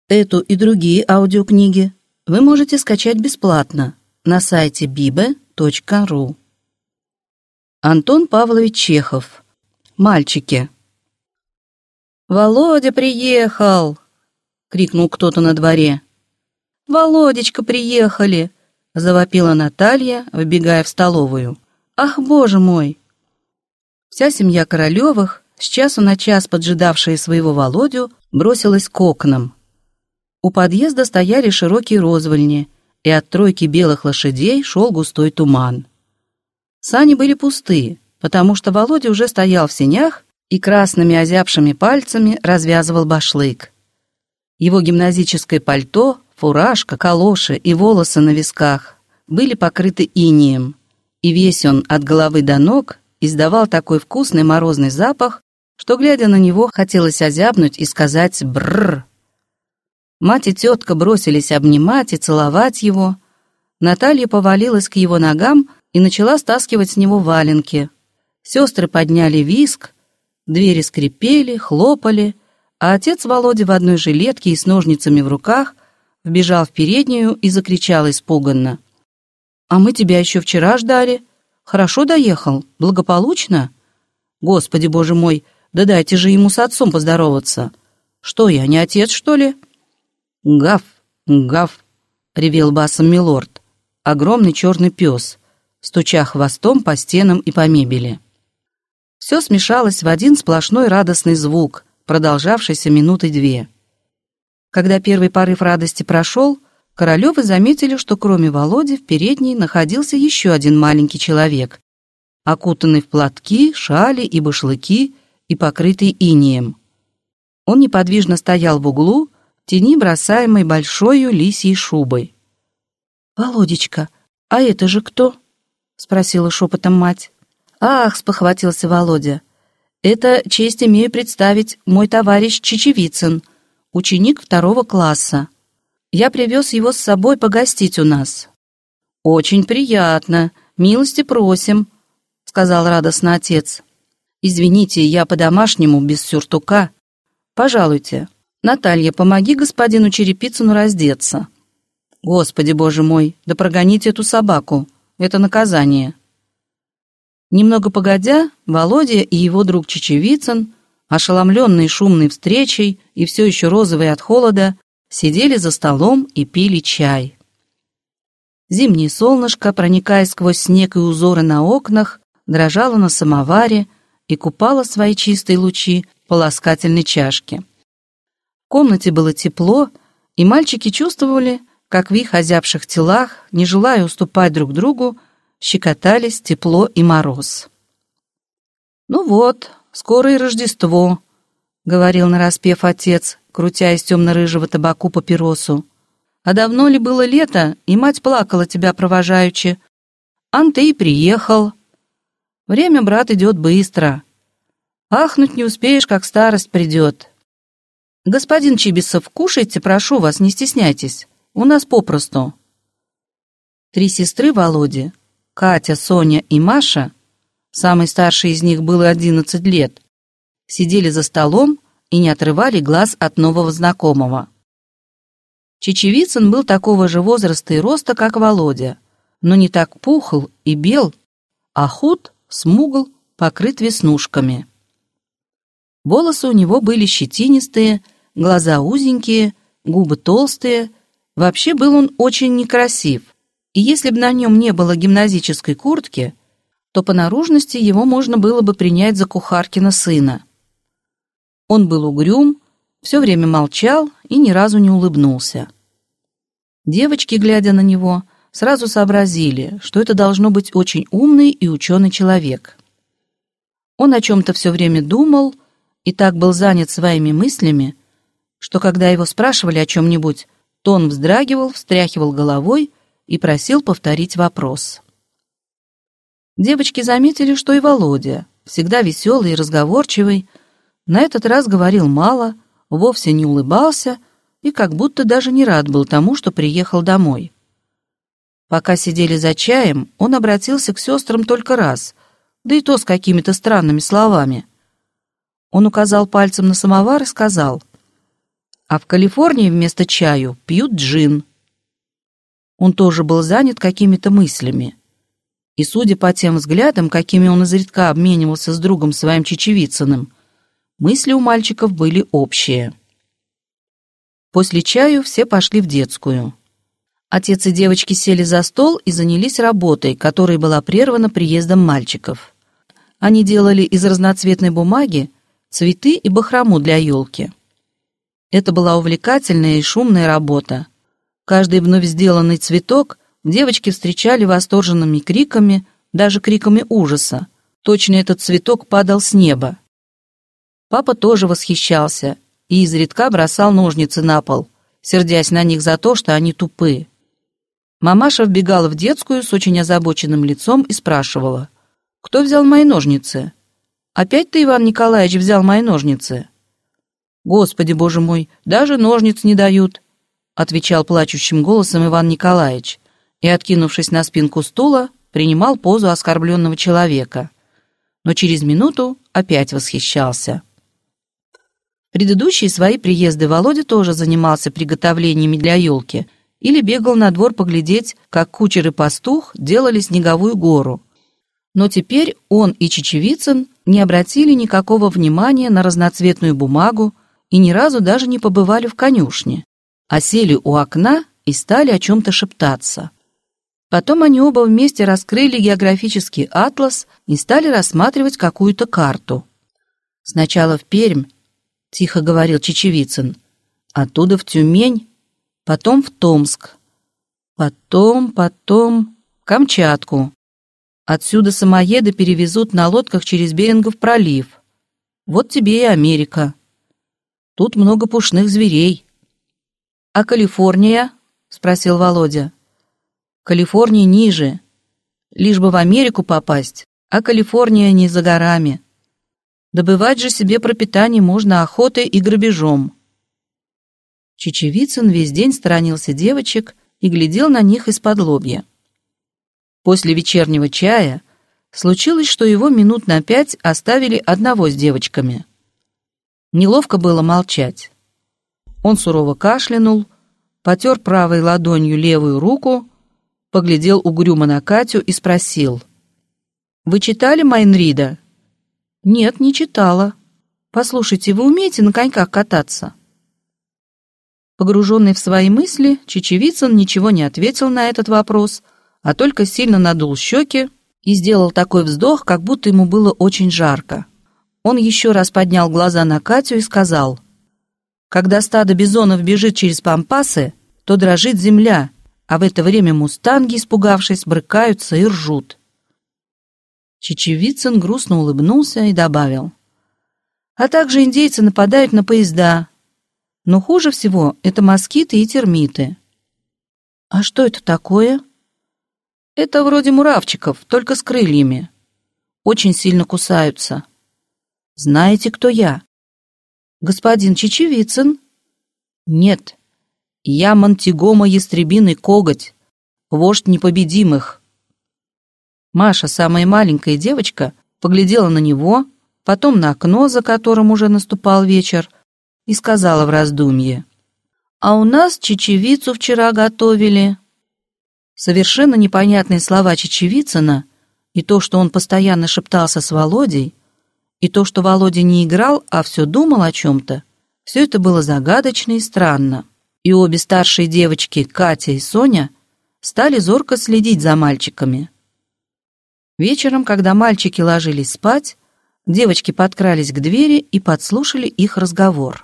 Эту и другие аудиокниги вы можете скачать бесплатно на сайте bibe.ru. Антон Павлович Чехов. «Мальчики». «Володя приехал!» — крикнул кто-то на дворе. «Володечка, приехали!» — завопила Наталья, выбегая в столовую. «Ах, боже мой!» Вся семья Королевых, с часу на час поджидавшая своего Володю, бросилась к окнам. У подъезда стояли широкие розвальни, и от тройки белых лошадей шел густой туман. Сани были пусты, потому что Володя уже стоял в сенях и красными озябшими пальцами развязывал башлык. Его гимназическое пальто, фуражка, калоши и волосы на висках были покрыты инеем, и весь он от головы до ног издавал такой вкусный морозный запах, что, глядя на него, хотелось озябнуть и сказать «бррр». Мать и тетка бросились обнимать и целовать его. Наталья повалилась к его ногам и начала стаскивать с него валенки. Сестры подняли визг, двери скрипели, хлопали, а отец Володи в одной жилетке и с ножницами в руках вбежал в переднюю и закричал испуганно: «А мы тебя еще вчера ждали. Хорошо доехал? Благополучно? Господи, боже мой, да дайте же ему с отцом поздороваться. Что я, не отец, что ли?» «Гав, гав!» — ревел басом милорд, огромный черный пес, стуча хвостом по стенам и по мебели. Все смешалось в один сплошной радостный звук, продолжавшийся минуты две. Когда первый порыв радости прошел, Королевы заметили, что кроме Володи в передней находился еще один маленький человек, окутанный в платки, шали и башлыки и покрытый инеем. Он неподвижно стоял в углу, в тени бросаемой большою лисьей шубой. «Володечка, а это же кто?» — спросила шепотом мать. «Ах!» — спохватился Володя. «Это честь имею представить мой товарищ Чечевицын, ученик 2 класса. Я привез его с собой погостить у нас». «Очень приятно, милости просим», — сказал радостно отец. «Извините, я по-домашнему, без сюртука. Пожалуйте, Наталья, помоги господину Черепицыну раздеться». «Господи, боже мой, да прогоните эту собаку, это наказание». Немного погодя, Володя и его друг Чечевицын, ошеломленные шумной встречей и все еще розовые от холода, сидели за столом и пили чай. Зимнее солнышко, проникая сквозь снег и узоры на окнах, дрожало на самоваре и купало свои чистые лучи в полоскательной чашке. В комнате было тепло, и мальчики чувствовали, как в их озябших телах, не желая уступать друг другу, щекотались тепло и мороз. «Ну вот, скоро и Рождество», — говорил нараспев отец, крутя из темно-рыжего табаку папиросу. «А давно ли было лето, и мать плакала тебя провожаючи? Ан ты и приехал. Время, брат, идет быстро. Ахнуть не успеешь, как старость придет. Господин Чибисов, кушайте, прошу вас, не стесняйтесь. У нас попросту». 3 сестры Володи, Катя, Соня и Маша, самой старшей из них было 11 лет, сидели за столом и не отрывали глаз от нового знакомого. Чечевицын был такого же возраста и роста, как Володя, но не так пухл и бел, а худ, смугл, покрыт веснушками. Волосы у него были щетинистые, глаза узенькие, губы толстые. Вообще был он очень некрасив, и если бы на нем не было гимназической куртки, то по наружности его можно было бы принять за кухаркина сына. Он был угрюм, все время молчал и ни разу не улыбнулся. Девочки, глядя на него, сразу сообразили, что это должно быть очень умный и ученый человек. Он о чем-то все время думал и так был занят своими мыслями, что когда его спрашивали о чем-нибудь, то он вздрагивал, встряхивал головой и просил повторить вопрос. Девочки заметили, что и Володя, всегда веселый и разговорчивый, на этот раз говорил мало, вовсе не улыбался и как будто даже не рад был тому, что приехал домой. Пока сидели за чаем, он обратился к сестрам только раз, да и то с какими-то странными словами. Он указал пальцем на самовар и сказал: а в Калифорнии вместо чаю пьют джин. Он тоже был занят какими-то мыслями. И, судя по тем взглядам, какими он изредка обменивался с другом своим Чечевицыным, мысли у мальчиков были общие. После чаю все пошли в детскую. Отец и девочки сели за стол и занялись работой, которая была прервана приездом мальчиков. Они делали из разноцветной бумаги цветы и бахрому для елки. Это была увлекательная и шумная работа. Каждый вновь сделанный цветок девочки встречали восторженными криками, даже криками ужаса. Точно этот цветок падал с неба. Папа тоже восхищался и изредка бросал ножницы на пол, сердясь на них за то, что они тупы. Мамаша вбегала в детскую с очень озабоченным лицом и спрашивала: «Кто взял мои ножницы? Опять ты, Иван Николаевич, взял мои ножницы?» «Господи, боже мой, даже ножниц не дают», отвечал плачущим голосом Иван Николаевич и, откинувшись на спинку стула, принимал позу оскорбленного человека. Но через минуту опять восхищался. В предыдущие свои приезды Володя тоже занимался приготовлениями для елки или бегал на двор поглядеть, как кучер и пастух делали снеговую гору. Но теперь он и Чечевицын не обратили никакого внимания на разноцветную бумагу и ни разу даже не побывали в конюшне, а сели у окна и стали о чем-то шептаться. Потом они оба вместе раскрыли географический атлас и стали рассматривать какую-то карту. «Сначала в Пермь», — тихо говорил Чечевицын, «оттуда в Тюмень, потом в Томск, потом в Камчатку. Отсюда самоеды перевезут на лодках через Берингов пролив. Вот тебе и Америка. Тут много пушных зверей». «А Калифорния?» — спросил Володя. «Калифорния ниже. Лишь бы в Америку попасть, а Калифорния не за горами. Добывать же себе пропитание можно охотой и грабежом». Чечевицын весь день сторонился девочек и глядел на них из-под лобья. После вечернего чая случилось, что его минут на 5 оставили одного с девочками. Неловко было молчать. Он сурово кашлянул, потер правой ладонью левую руку, поглядел угрюмо на Катю и спросил: «Вы читали Майн-Рида?» «Нет, не читала. Послушайте, вы умеете на коньках кататься?» Погруженный в свои мысли, Чечевицын ничего не ответил на этот вопрос, а только сильно надул щеки и сделал такой вздох, как будто ему было очень жарко. Он еще раз поднял глаза на Катю и сказал: «Когда стадо бизонов бежит через пампасы, то дрожит земля, а в это время мустанги, испугавшись, брыкаются и ржут». Чечевицын грустно улыбнулся и добавил: «А также индейцы нападают на поезда. Но хуже всего это москиты и термиты». «А что это такое?» «Это вроде муравчиков, только с крыльями. Очень сильно кусаются». «Знаете, кто я?» «Господин Чечевицын?» «Нет, я Монтигомо Ястребиный Коготь, вождь непобедимых». Маша, самая маленькая девочка, поглядела на него, потом на окно, за которым уже наступал вечер, и сказала в раздумье: «А у нас чечевицу вчера готовили». Совершенно непонятные слова Чечевицына и то, что он постоянно шептался с Володей, и то, что Володя не играл, а все думал о чем-то, все это было загадочно и странно. И обе старшие девочки, Катя и Соня, стали зорко следить за мальчиками. Вечером, когда мальчики ложились спать, девочки подкрались к двери и подслушали их разговор.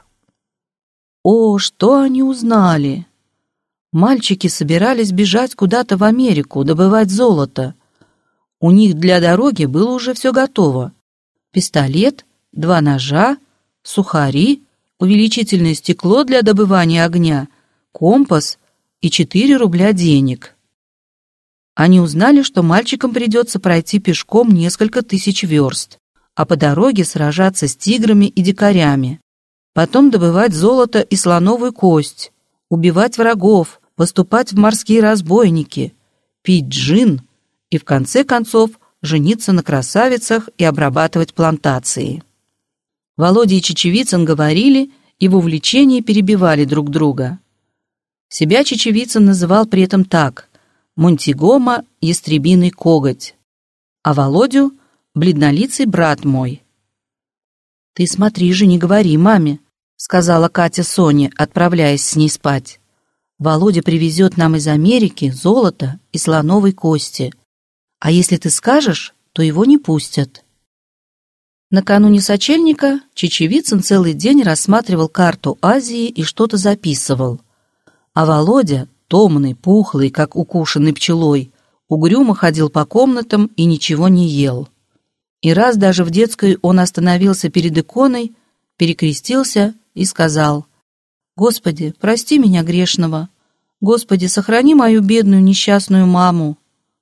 О, что они узнали! Мальчики собирались бежать куда-то в Америку, добывать золото. У них для дороги было уже все готово. Пистолет, 2 ножа, сухари, увеличительное стекло для добывания огня, компас и 4 рубля денег. Они узнали, что мальчикам придется пройти пешком несколько тысяч верст, а по дороге сражаться с тиграми и дикарями, потом добывать золото и слоновую кость, убивать врагов, поступать в морские разбойники, пить джин и, в конце концов, жениться на красавицах и обрабатывать плантации. Володя и Чечевицын говорили и в увлечении перебивали друг друга. Себя Чечевицын называл при этом так: Монтигомо — ястребиный коготь, а Володю — бледнолицый брат мой. «Ты смотри же, не говори маме», — сказала Катя Соне, отправляясь с ней спать. «Володя привезет нам из Америки золото и слоновой кости. А если ты скажешь, то его не пустят». Накануне сочельника Чечевицын целый день рассматривал карту Азии и что-то записывал. А Володя, томный, пухлый, как укушенный пчелой, угрюмо ходил по комнатам и ничего не ел. И раз даже в детской он остановился перед иконой, перекрестился и сказал: «Господи, прости меня грешного! Господи, сохрани мою бедную несчастную маму!»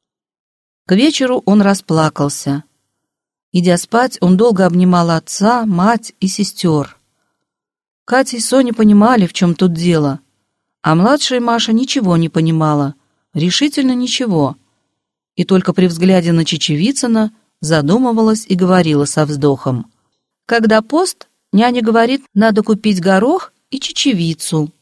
К вечеру он расплакался. Идя спать, он долго обнимал отца, мать и сестер. Катя и Соня понимали, в чем тут дело, а младшая Маша ничего не понимала, решительно ничего, и только при взгляде на Чечевицына задумывалась и говорила со вздохом: «Когда пост, няня говорит, надо купить горох и чечевицу».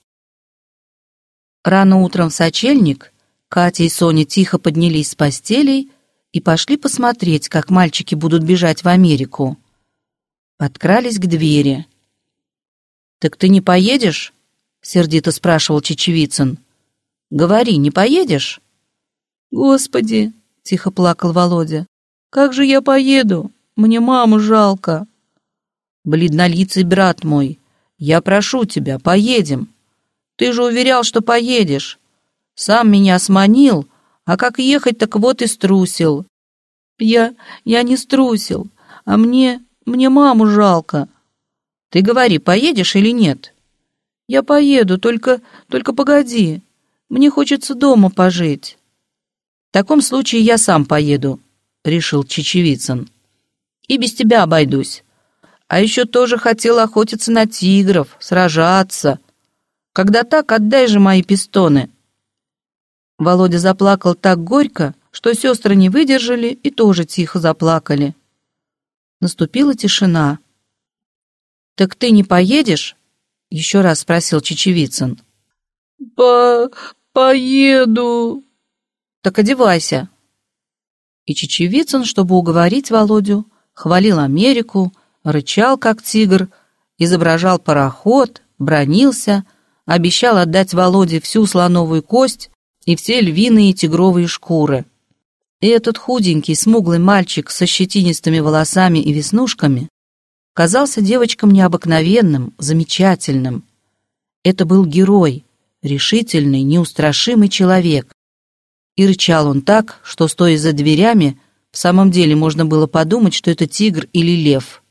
Рано утром в сочельник Катя и Соня тихо поднялись с постелей и пошли посмотреть, как мальчики будут бежать в Америку. Подкрались к двери. «Так ты не поедешь?» — сердито спрашивал Чечевицын. «Говори, не поедешь?» «Господи!» — тихо плакал Володя. «Как же я поеду? Мне маму жалко». «Бледнолицый брат мой, я прошу тебя, поедем. Ты же уверял, что поедешь. Сам меня сманил, а как ехать, так вот и струсил». Я не струсил, а мне маму жалко». «Ты говори, поедешь или нет?» «Я поеду, только погоди. Мне хочется дома пожить». «В таком случае я сам поеду», — решил Чечевицын. «И без тебя обойдусь. А еще тоже хотел охотиться на тигров, сражаться. Когда так, отдай же мои пистоны». Володя заплакал так горько, что сестры не выдержали и тоже тихо заплакали. Наступила тишина. «Так ты не поедешь?» — еще раз спросил Чечевицын. «Поеду». «Так одевайся». И Чечевицын, чтобы уговорить Володю, хвалил Америку, рычал, как тигр, изображал пароход, бранился, обещал отдать Володе всю слоновую кость и все львиные и тигровые шкуры. И этот худенький, смуглый мальчик со щетинистыми волосами и веснушками казался девочкам необыкновенным, замечательным. Это был герой, решительный, неустрашимый человек. И рычал он так, что, стоя за дверями, в самом деле можно было подумать, что это тигр или лев.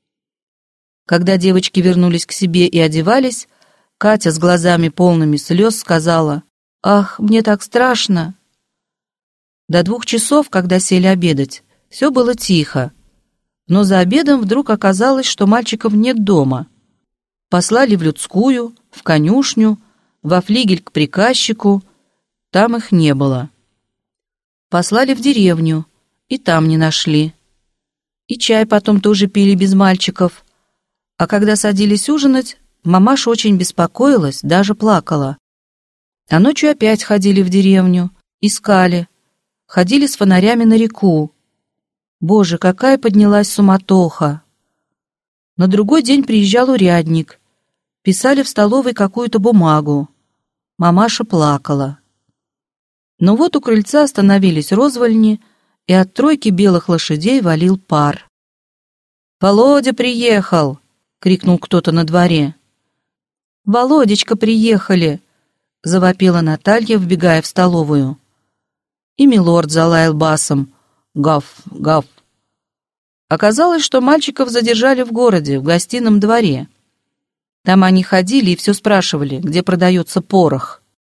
Когда девочки вернулись к себе и одевались, Катя с глазами полными слез сказала: «Ах, мне так страшно!» До 2 часов, когда сели обедать, все было тихо. Но за обедом вдруг оказалось, что мальчиков нет дома. Послали в людскую, в конюшню, во флигель к приказчику. Там их не было. Послали в деревню, и там не нашли. И чай потом тоже пили без мальчиков. А когда садились ужинать, мамаша очень беспокоилась, даже плакала. А ночью опять ходили в деревню, искали. Ходили с фонарями на реку. Боже, какая поднялась суматоха! На другой день приезжал урядник. Писали в столовой какую-то бумагу. Мамаша плакала. Но вот у крыльца остановились розвальни, и от тройки белых лошадей валил пар. «Володя приехал!» — крикнул кто-то на дворе. «Володечка, приехали!» — завопила Наталья, вбегая в столовую. И милорд залаял басом: «Гав, гав». Оказалось, что мальчиков задержали в городе, в гостином дворе. Там они ходили и все спрашивали, где продается порох.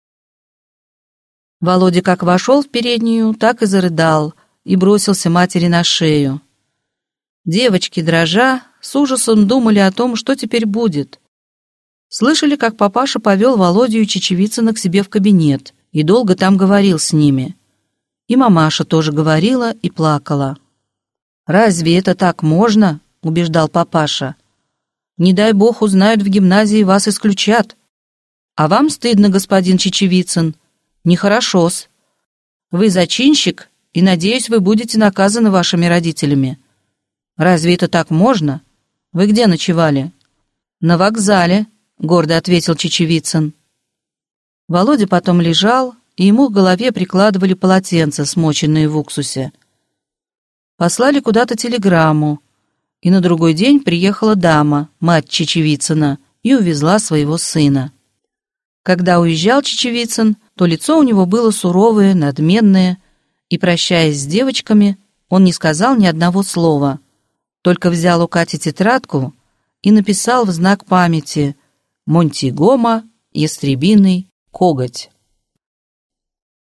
Володя как вошел в переднюю, так и зарыдал и бросился матери на шею. Девочки, дрожа, с ужасом думали о том, что теперь будет. Слышали, как папаша повел Володю и Чечевицына к себе в кабинет и долго там говорил с ними. И мамаша тоже говорила и плакала. «Разве это так можно?» — убеждал папаша. Не дай бог узнают в гимназии, вас исключат. А вам стыдно, господин Чечевицын. Нехорошо-с. Вы зачинщик, и, надеюсь, вы будете наказаны вашими родителями. Разве это так можно? Вы где ночевали? На вокзале, гордо ответил Чечевицын. Володя потом лежал, и ему к голове прикладывали полотенца, смоченные в уксусе. Послали куда-то телеграмму, и на другой день приехала дама, мать Чечевицына, и увезла своего сына. Когда уезжал Чечевицын, то лицо у него было суровое, надменное, и, прощаясь с девочками, он не сказал ни одного слова, только взял у Кати тетрадку и написал в знак памяти «Монтигомо, ястребиный коготь».